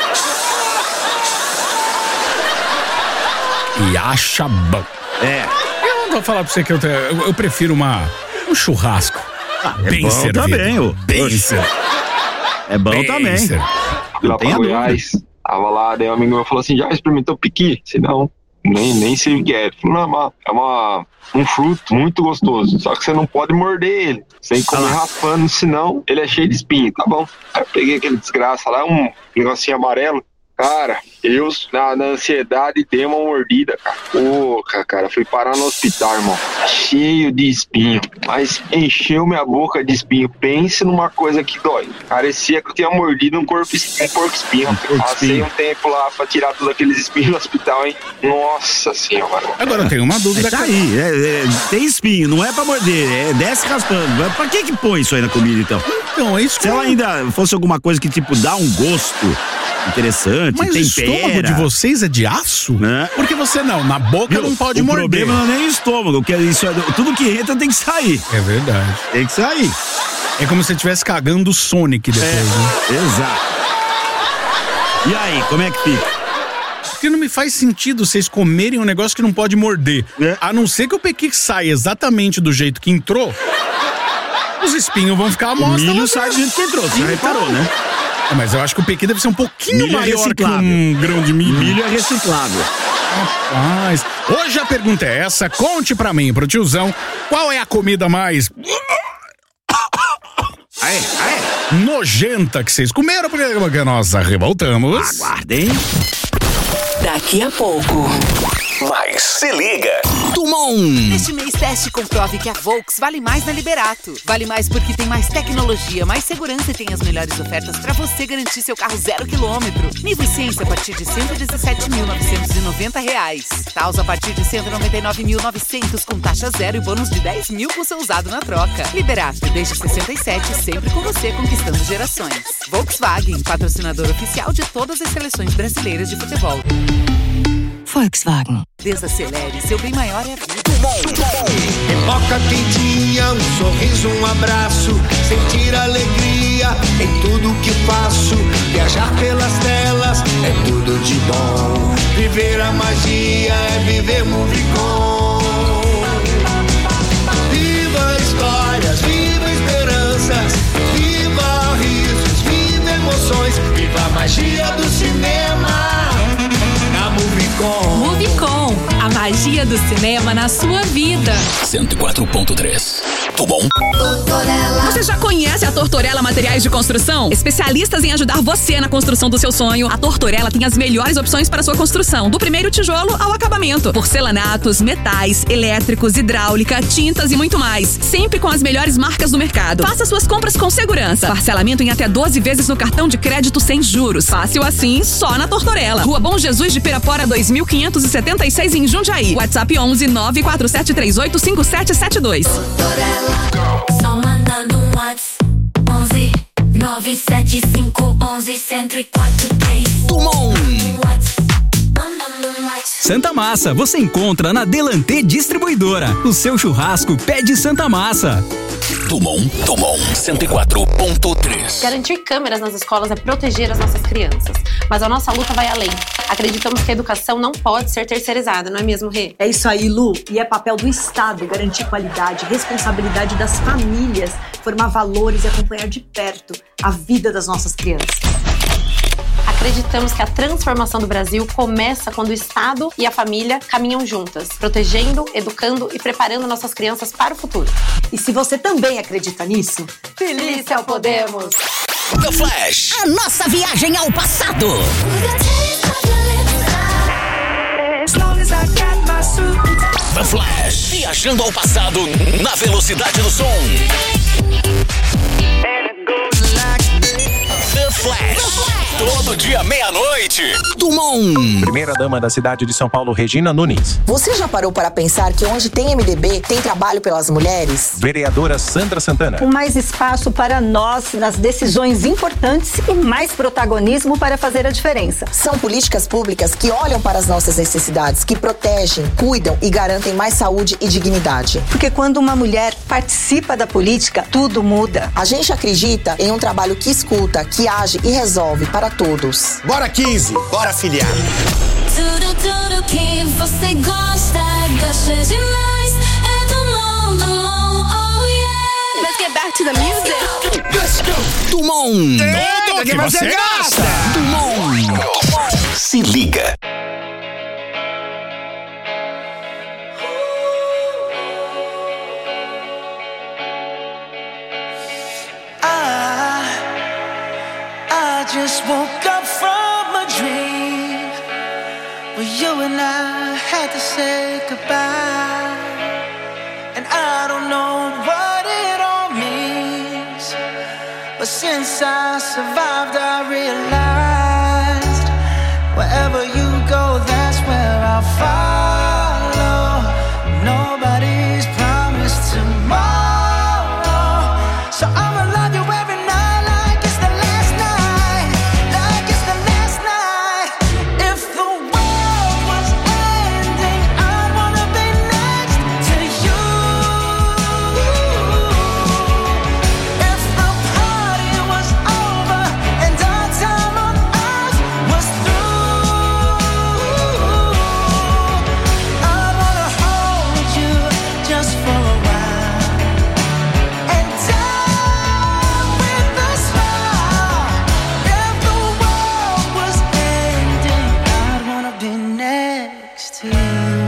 E acha bom. Eu não vou falar pra você que eu prefiro um churrasco. Bem bom servido. também, bem servido. É bom bem também. Servido. Fui lá pra Goiás, tava lá, daí um amigo meu falou assim, já experimentou piqui? Se não, nem sei o que é. Ele falou, não, é um fruto muito gostoso, só que você não pode morder ele, você tem que comer raspando, senão ele é cheio de espinho, tá bom? Aí eu peguei aquele desgraça lá, um negocinho amarelo, cara, eu na ansiedade dei uma mordida, cara. Cara, fui parar no hospital, irmão, cheio de espinho, mas encheu minha boca de espinho. Pense numa coisa que dói. Parecia que eu tinha mordido um porco espinho. Passei um tempo lá pra tirar todos aqueles espinhos no hospital, hein? Nossa senhora. Agora eu tenho uma dúvida. Tá aí, tem espinho, não é pra morder, desce raspando. Pra que põe isso aí na comida, então? Então, é isso. Se ela ainda fosse alguma coisa que, tipo, dá um gosto interessante, mas tempera. o estômago de vocês é de aço? Porque você na boca não pode morder. O problema não é nem o estômago, porque tudo que entra tem que sair. É verdade. Tem que sair. É como se você estivesse cagando o Sonic depois, né? Exato. E aí, como é que fica? Porque não me faz sentido vocês comerem um negócio que não pode morder. A não ser que o pequi saia exatamente do jeito que entrou, os espinhos vão ficar à mostra. O milho sai do jeito que entrou, você já reparou, né? Mas eu acho que o pequi deve ser um pouquinho maior que um grão de milho. Milho é reciclável. Rapaz, hoje a pergunta é essa, conte pra mim, pro tiozão, qual é a comida mais nojenta que vocês comeram, porque nós revoltamos. Aguardem. Daqui a pouco. Mas se liga. Tumon! Neste mês, teste e comprove que a Volks vale mais na Liberato. Vale mais porque tem mais tecnologia, mais segurança e tem as melhores ofertas para você garantir seu carro 0 quilômetro. Nível Ciência a partir de R$ 117.990. Taos a partir de R$ 199.900 com taxa zero e bônus de 10 mil com seu usado na troca. Liberato, desde 67, sempre com você, conquistando gerações. Volkswagen, patrocinador oficial de todas as seleções brasileiras de futebol. Volkswagen. Desacelere, seu bem maior é a vida. Pipoca quentinha, um sorriso, um abraço, sentir alegria em tudo que faço. Viajar pelas telas é tudo de bom. Viver a magia é viver Movicon. Viva histórias, viva esperanças, viva risos, viva emoções, viva a magia do cinema. Movicon, a magia do cinema na sua vida. 104.3 Muito bom. Você já conhece a Tortorella Materiais de Construção? Especialistas em ajudar você na construção do seu sonho, a Tortorella tem as melhores opções para sua construção, do primeiro tijolo ao acabamento. Porcelanatos, metais, elétricos, hidráulica, tintas e muito mais. Sempre com as melhores marcas do mercado. Faça suas compras com segurança. Parcelamento em até 12 vezes no cartão de crédito sem juros. Fácil assim, só na Tortorella. Rua Bom Jesus de Pirapora 2576 em Jundiaí. WhatsApp 11 94738 5772. Só mandando um WhatsApp 11 975 11 1043. Dumont. Santa Massa, você encontra na Delantê Distribuidora. O seu churrasco pede Santa Massa. Dumont 104.3. Garantir câmeras nas escolas é proteger as nossas crianças. Mas a nossa luta vai além. Acreditamos que a educação não pode ser terceirizada, não é mesmo, Rê? É isso aí, Lu. E é papel do Estado garantir qualidade, responsabilidade das famílias, formar valores e acompanhar de perto a vida das nossas crianças. Acreditamos que a transformação do Brasil começa quando o Estado e a família caminham juntas, protegendo, educando e preparando nossas crianças para o futuro. E se você também acredita nisso, feliz é o Podemos! The Flash. A nossa viagem ao passado. The Flash. Viajando ao passado na velocidade do som. The Flash. Todo dia, meia-noite. Dumont. Primeira-dama da cidade de São Paulo, Regina Nunes. Você já parou para pensar que onde tem MDB, tem trabalho pelas mulheres? Vereadora Sandra Santana. Com mais espaço para nós nas decisões importantes e mais protagonismo para fazer a diferença. São políticas públicas que olham para as nossas necessidades, que protegem, cuidam e garantem mais saúde e dignidade. Porque quando uma mulher participa da política, tudo muda. A gente acredita em um trabalho que escuta, que age e resolve para todos. Bora 15, bora filiar. Tudo que você gosta demais. É Dumont, oh yeah. Let's get back to the music. Let's go. Dumont. Tudo que você gosta. Dumont. Se liga. I just woke up from a dream where you and I had to say goodbye. And I don't know what it all means, but since I survived I realized wherever you go, that's where I'll follow. Nobody's promised tomorrow, so I'ma love you every night like it's the last night, like it's the last night. If the world was ending, I wanna be next to you. If the party was over and our time on earth was through, I wanna hold you just for a while and die with a smile. If the world was ending, I'd wanna be next to you.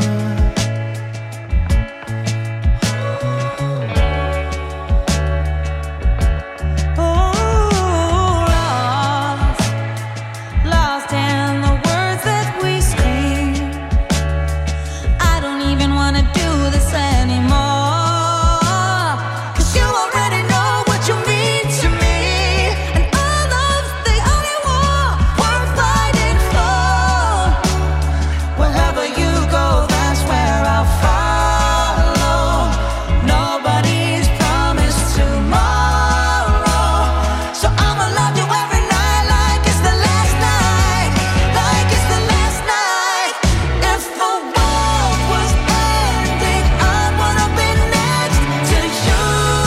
Lost in the words that we scream. I don't even wanna do this anymore, 'cause you already know what you mean to me, and our love's the only war worth fighting for. Wherever you go, that's where I'll follow. Nobody's promised tomorrow, so I'ma love you every night like it's the last night, like it's the last night. If the world was ending, I wanna be next to you.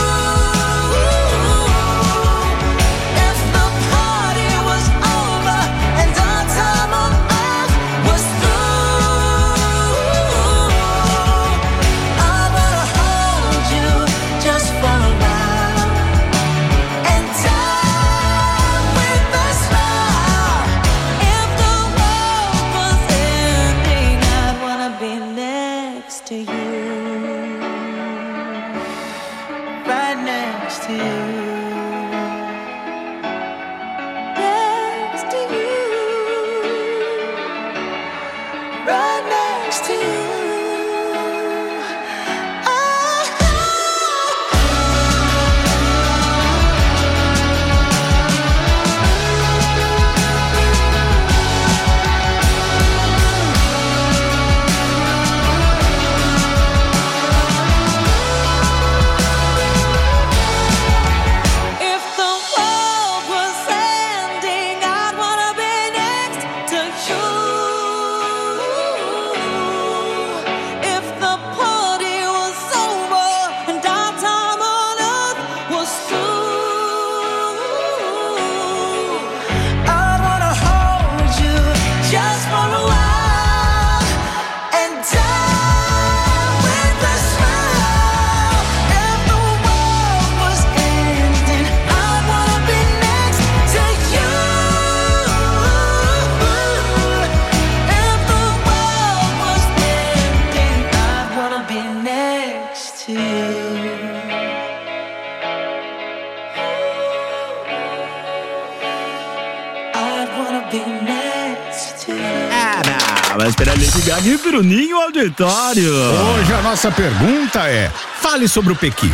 If the party was over and our time on earth was through, I wanna hold you just for a while and die with a smile. If the world was ending, I'd wanna be next to you. next to you. Next to you. Right next to you. Vai esperar ele ligar aqui pro Ninho Auditório. Hoje a nossa pergunta é: fale sobre o Pequi.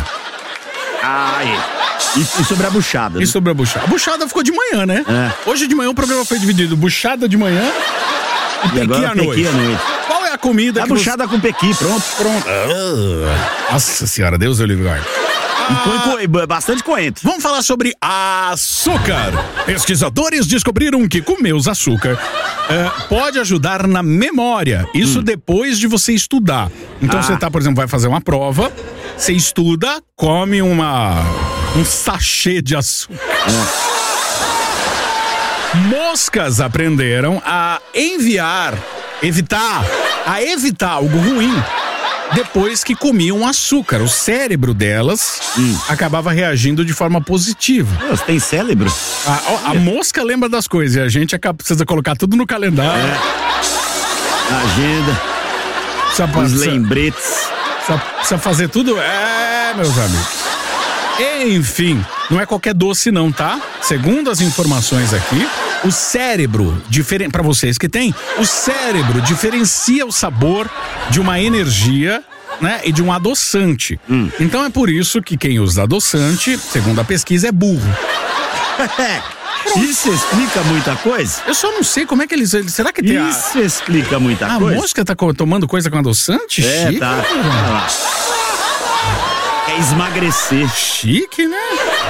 E sobre a buchada. E sobre a buchada. A buchada ficou de manhã, né? Hoje de manhã o programa foi dividido: buchada de manhã e Pequi à noite. Qual é a comida que buchada com Pequi, pronto. Nossa senhora, Deus eu livre guarde. E põe bastante coentro. Vamos falar sobre açúcar. Pesquisadores descobriram que comer os açúcar pode ajudar na memória. Isso depois de você estudar. Então você por exemplo, vai fazer uma prova, você estuda, come um sachê de açúcar. Moscas aprenderam a evitar algo ruim depois que comiam açúcar. O cérebro delas acabava reagindo de forma positiva. Você tem cérebro? A mosca lembra das coisas e a gente precisa colocar tudo no calendário. Agenda. Os lembretes. Precisa fazer tudo? Meus amigos. Enfim, não é qualquer doce não, tá? Segundo as informações aqui, o cérebro, para vocês que tem, o cérebro diferencia o sabor de uma energia, né, e de um adoçante. Então é por isso que quem usa adoçante, segundo a pesquisa, é burro. Isso explica muita coisa? Eu só não sei como é que eles será que tem Isso explica muita coisa? A mosca tá tomando coisa com adoçante? Chique, tá. Quer emagrecer. Chique, né?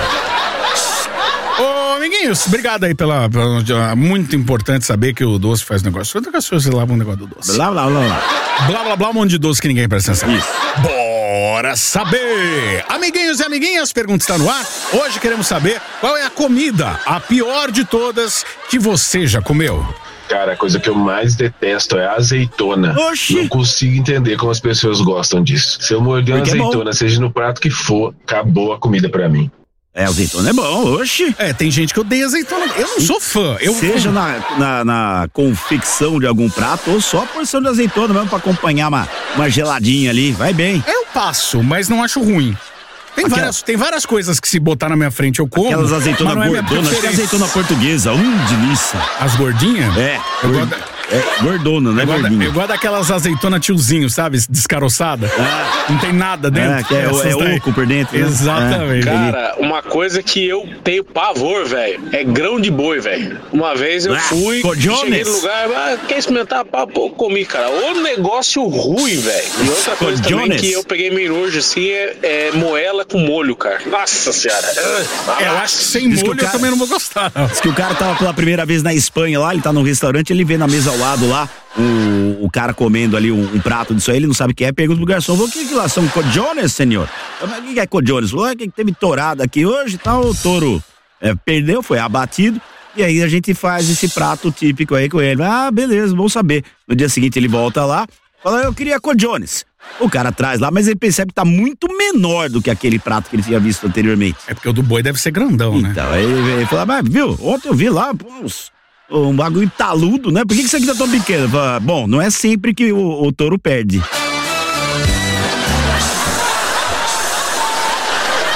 Ô, amiguinhos, obrigado aí pela muito importante saber que o doce faz negócio. Quanto que as pessoas lavam um negócio do doce? Blá, blá, blá, blá. Blá, blá, blá, um monte de doce que ninguém presta atenção. Isso. Bora saber! Amiguinhos e amiguinhas, pergunta está no ar. Hoje queremos saber qual é a comida, a pior de todas, que você já comeu. Cara, a coisa que eu mais detesto é a azeitona. Oxi. Não consigo entender como as pessoas gostam disso. Se eu morder uma azeitona, seja no prato que for, acabou a comida pra mim. Azeitona é bom, oxi. Tem gente que odeia azeitona. Eu não sou fã. Seja na confecção de algum prato ou só a porção de azeitona mesmo pra acompanhar uma geladinha ali, vai bem. Eu passo, mas não acho ruim. Tem várias coisas que se botar na minha frente eu como. Aquelas azeitonas gordonas, acho que é azeitona portuguesa, delícia. As gordinhas? Gordona, né? Eu gosto daquelas azeitonas tiozinho, sabe? Descaroçada. Não tem nada dentro. É oco por dentro. Exatamente. Cara, uma coisa que eu tenho pavor, velho, é grão de boi, velho. Uma vez eu fui, cheguei no lugar, quer experimentar? Pô, comi, cara. O negócio ruim, velho. E outra coisa também que eu peguei meio nojo, assim, é moela com molho, cara. Nossa senhora. Eu acho que sem molho eu também não vou gostar. Diz que o cara tava pela primeira vez na Espanha lá, ele tá num restaurante, ele vê na mesa ao lado lá, o cara comendo ali um prato disso aí, ele não sabe o que é, pergunta pro garçom, o que lá são cojones, senhor? O que é cojones? Falou, que teve tourada aqui hoje, tá, o touro perdeu, foi abatido, e aí a gente faz esse prato típico aí com ele. Beleza, bom saber. No dia seguinte ele volta lá, fala, eu queria cojones. O cara traz lá, mas ele percebe que tá muito menor do que aquele prato que ele tinha visto anteriormente. É porque o do boi deve ser grandão, né? Então, aí ele fala, mas viu, ontem eu vi lá, um bagulho taludo, né? Por que isso aqui tá tão pequeno? Fala, bom, não é sempre que o touro perde.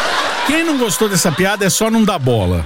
Quem não gostou dessa piada é só não dar bola.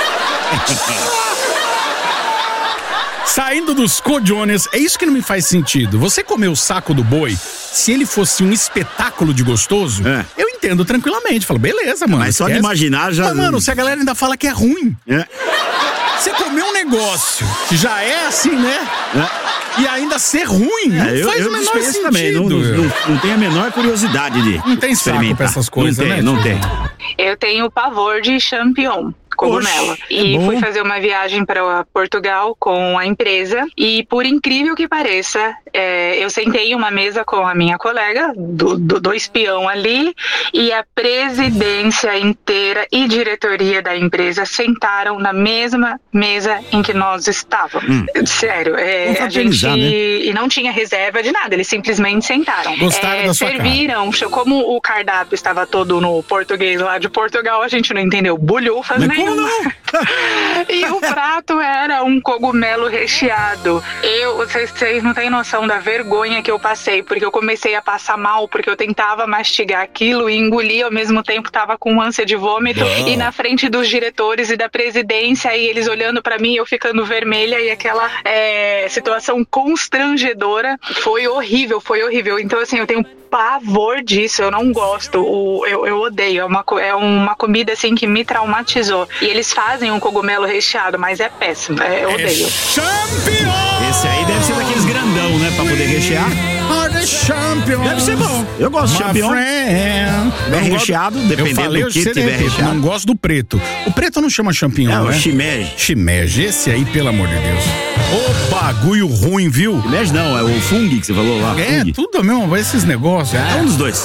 Saindo dos codiones, é isso que não me faz sentido. Você comer o saco do boi, se ele fosse um espetáculo de gostoso, eu entendo tranquilamente. Falo, beleza, mano. Mas só de imaginar já... Mas, mano, se a galera ainda fala que é ruim. Você comeu um negócio que já é assim, né? E ainda ser ruim, não faz o menor sentido. Também, não tem a menor curiosidade de Não tem saco pra essas coisas, né? Não tem. Eu tenho pavor de champignon. Cogumelo. E fui fazer uma viagem para Portugal com a empresa e, por incrível que pareça, eu sentei em uma mesa com a minha colega, do espião ali, e a presidência inteira e diretoria da empresa sentaram na mesma mesa em que nós estávamos. Sério, a gente e não tinha reserva de nada, eles simplesmente sentaram. Gostaram da sua serviram, como o cardápio estava todo no português lá de Portugal, a gente não entendeu bulhufas nenhuma. E o prato era um cogumelo recheado. Vocês não têm noção da vergonha que eu passei, porque eu comecei a passar mal, porque eu tentava mastigar aquilo e engolir, ao mesmo tempo tava com ânsia de vômito, e na frente dos diretores e da presidência, e eles olhando pra mim, eu ficando vermelha, e aquela situação constrangedora. Foi horrível. Então, assim, eu tenho pavor disso, eu não gosto, eu odeio, é uma comida assim que me traumatizou. E eles fazem um cogumelo recheado, mas é péssimo, eu odeio. Champion! Esse aí deve ser daqueles grandão, né, pra poder rechear. Deve ser bom. Eu gosto de champignon. Bem recheado, dependendo do que tiver recheado. Não gosto do preto. O preto não chama champignon, né? O shimeji. Shimeji, esse aí, pelo amor de Deus. Ô, bagulho ruim, viu? Shimeji não, é o fungo que você falou lá. É, tudo mesmo, esses negócios. É um dos dois.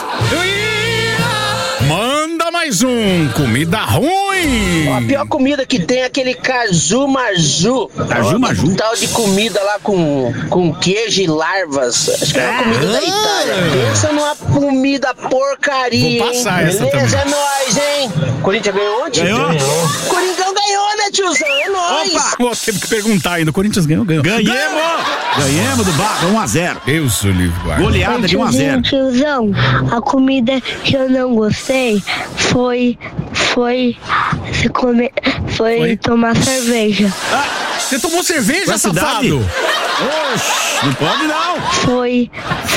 Manda mais um, comida ruim. A pior comida que tem é aquele caju maju. Caju maju? Tal de comida lá com queijo e larvas. Acho que é uma comida da Itália. Pensa numa comida porcaria, vou passar hein? essa Beleza, também. é nóis, hein? Corinthians ganhou ontem? Ganhou. Coringão ganhou, né, tiozão? É nóis. Opa, teve que perguntar ainda. O Corinthians ganhou. Ganhamos do Barra, 1-0. Deus o livre, guarda. Goleada de 1-0. Tiozão, a comida que eu não gostei foi tomar cerveja. Você tomou cerveja, safado? Oxi, não pode não. Foi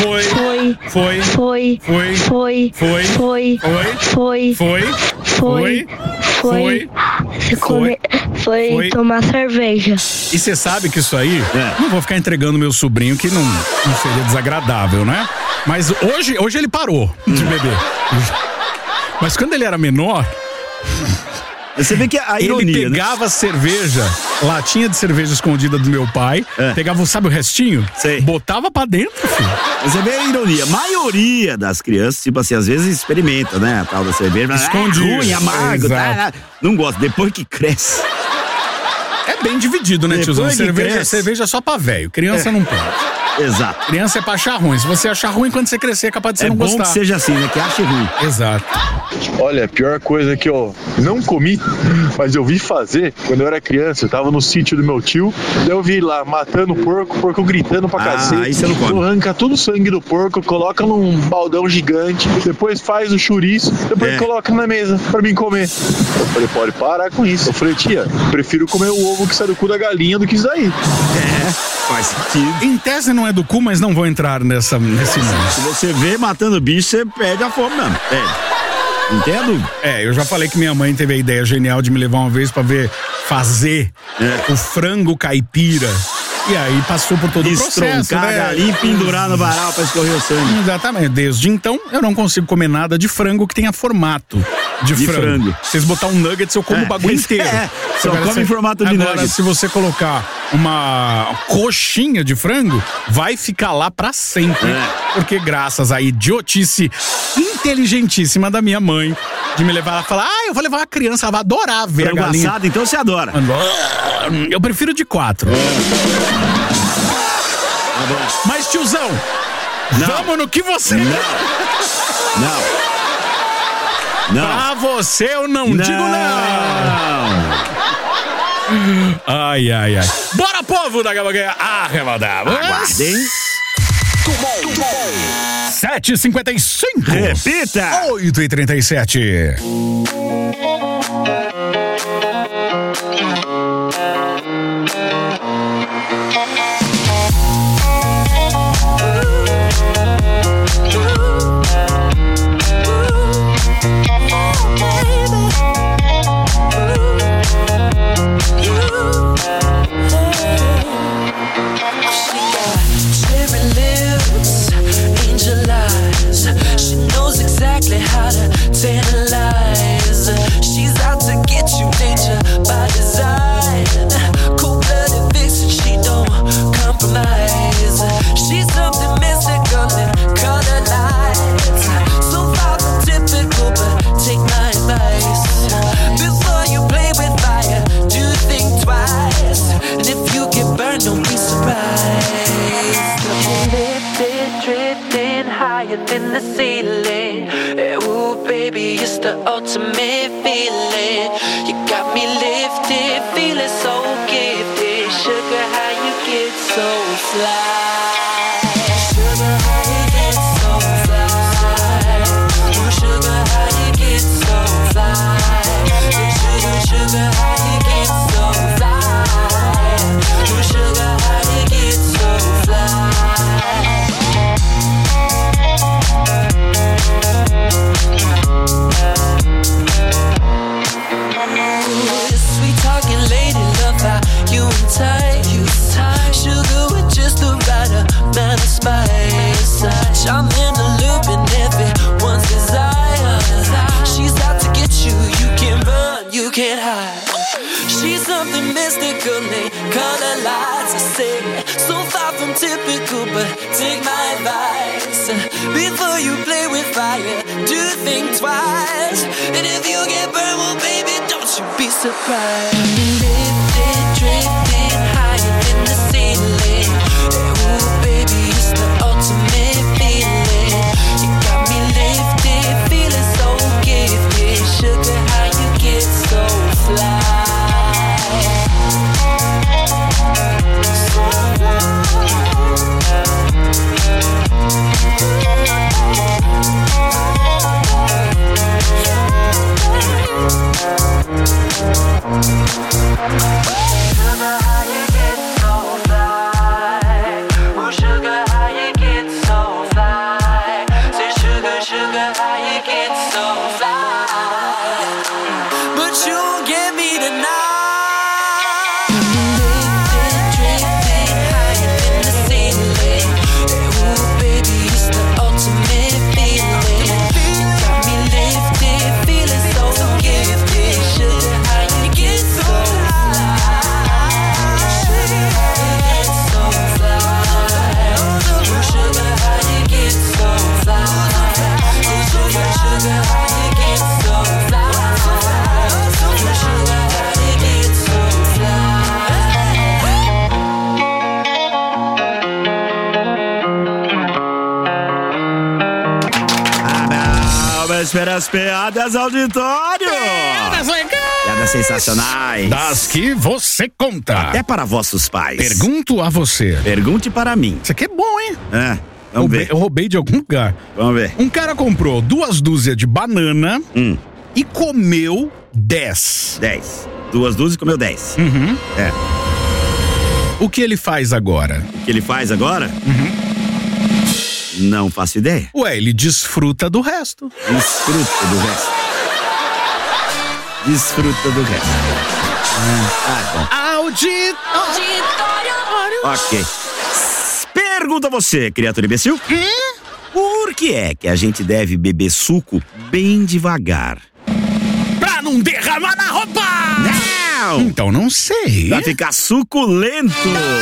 tomar cerveja. E você sabe que isso aí, não vou ficar entregando meu sobrinho, que não seria desagradável, né? Mas hoje ele parou de beber. Mas quando ele era menor, você vê que a ironia, ele pegava cerveja, latinha de cerveja escondida do meu pai, pegava, sabe o restinho? Sei. Botava pra dentro, filho. Você vê a ironia. A maioria das crianças, tipo assim, às vezes experimenta, né? A tal da cerveja. Mas ruim, amargo, tá? Não gosta. Depois que cresce. É bem dividido, né, tiozão? Cerveja é só pra velho. Criança não pode. Exato. Criança é pra achar ruim. Se você achar ruim, quando você crescer, é capaz de você não gostar. É bom que seja assim, né? Que ache ruim. Exato. Olha, a pior coisa que eu não comi, mas eu vi fazer quando eu era criança. Eu tava no sítio do meu tio, daí eu vi lá matando o porco gritando pra cacete. Aí você não come. Arranca todo o sangue do porco, coloca num baldão gigante, depois faz o chouriço, depois coloca na mesa pra mim comer. Eu falei, pode parar com isso. Eu falei, tia, prefiro comer o ovo que sai do cu da galinha do que isso aí. Faz sentido. Em tese não é do cu, mas não vou entrar nesse mundo. Se você vê matando bicho, você perde a fome mesmo. Entendo? Eu já falei que minha mãe teve a ideia genial de me levar uma vez pra ver fazer o frango caipira. E aí passou por todo o processo, Estroncar a galinha e pendurar no varal pra escorrer o sangue. Exatamente. Desde então, eu não consigo comer nada de frango que tenha formato de frango. Se vocês botar um nuggets, eu como o bagulho inteiro. Só come em formato de agora, nuggets. se você colocar uma coxinha de frango, vai ficar lá pra sempre. Porque graças à idiotice inteligentíssima da minha mãe, de me levar lá e falar, eu vou levar a criança, ela vai adorar ver frango a galinha. assado, então você adora. Eu prefiro de 4. Mas, tiozão, vamos no que você... Não. Pra você eu não digo não. Ai. Bora, povo da Gabaganha, arremadar. Aguardem. Tumol. 7h55. Repita. 8h37. How to tantalize. She's out to get you, danger by design. Cold-blooded vixen, she don't compromise. She's something mystical in color lights. So far from typical, but take my advice. Before you play with fire, do think twice. And if you get burned, don't be surprised. Lifted, drifting higher than the ceiling. Ooh, baby, it's the ultimate feeling. You got me lifted, feeling so gifted. Sugar, how you get so fly? Sugar, how you get so fly? Ooh, sugar, how you get so fly? Sugar, how you get so fly? Ooh, sugar, how you get so fly? Sweet talking lady, love how you entice. Sugar with just the right amount of spice. I'm in the loop and everyone's desire. She's out to get you, you can't run, you can't hide. She's something mystical in color lights. I say, so far from typical, but take my advice. Before you play with fire, do think twice. And if you get burned, well, baby, don't you be surprised. Lifted, drifting higher than the ceiling. Ooh, baby, it's the ultimate feeling. You got me lifted, feeling so gifted. Sugar, how you get so fly? Espera as piadas, auditório! Piadas legais! Piadas sensacionais! Das que você conta. Até para vossos pais. Pergunto a você. Pergunte para mim. Isso aqui é bom, hein? É, vamos ver. Eu roubei de algum lugar. Vamos ver. Um cara comprou 2 dúzias de banana e comeu 10. 10. 2 dúzias e comeu 10. Uhum. É. O que ele faz agora? O que ele faz agora? Não faço ideia. Ué, ele desfruta do resto. Desfruta do resto. Desfruta do resto. Bom. Auditório. Ok. Pergunta a você, criatura imbecil. Por que é que a gente deve beber suco bem devagar? Pra não derramar na roupa! Não! Então não sei. Pra ficar suculento.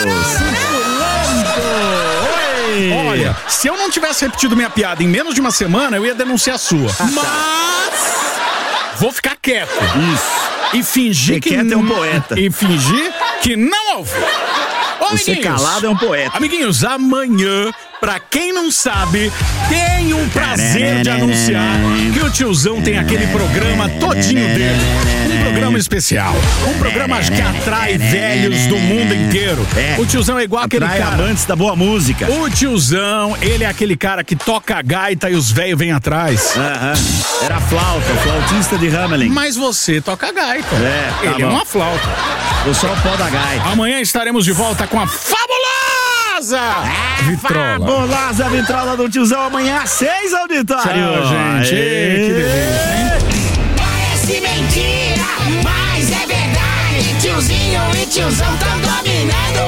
Olha, se eu não tivesse repetido minha piada em menos de uma semana, eu ia denunciar a sua. Mas vou ficar quieto. Isso. E fingir que quieto é um poeta. E fingir que não ouvi. Você calado é um poeta. Amiguinhos, amanhã Pra quem não sabe, tem um prazer de anunciar que o tiozão tem aquele programa todinho dele. Um programa especial. Um programa que atrai velhos do mundo inteiro. O tiozão é igual aquele cara. Amantes da boa música. O tiozão, ele é aquele cara que toca a gaita e os velhos vêm atrás. Era flautista de Hamelin. Mas você toca a gaita. Ele é uma flauta. Eu sou o pó da gaita. Amanhã estaremos de volta com a fabulosa Vitrola. Fabulosa Vitrola do tiozão amanhã às 6, auditório. Tchau, gente. Que delícia, hein? Parece mentira, mas é verdade. Tiozinho e tiozão tão dominando